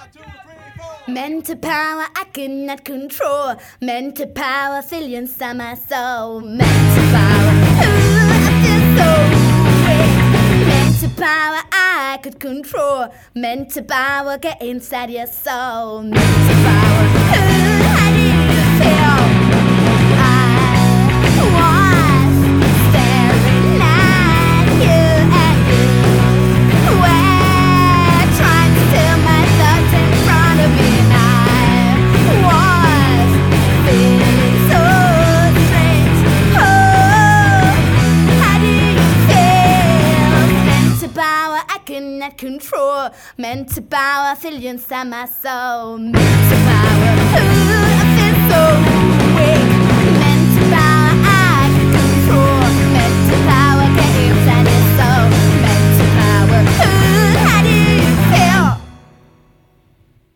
Mental power I cannot control. Mental power fill inside my soul. Mental power, ooh, I feel so weak. Mental power I could control. Mental power get inside your soul. Mental power, ooh, how do you feel? I was staring at you and you were trying to steal my thoughts in front of me. Cannot control. Mental power fill inside my soul. Mental power, ooh, I feel so